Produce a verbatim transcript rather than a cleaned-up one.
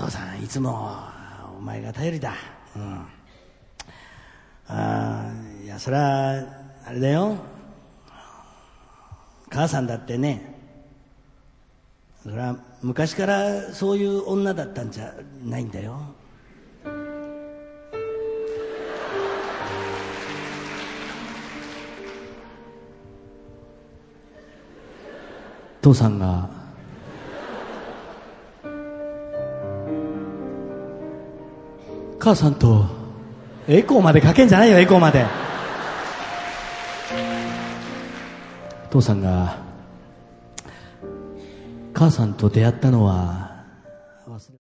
父さんいつもお前が頼りだ。うん。あいやそれはあれだよ。母さんだってね、それは昔からそういう女だったんじゃないんだよ。父さんが母さんとエコーまでかけんじゃないよ。エコーまで。父さんが母さんと出会ったのは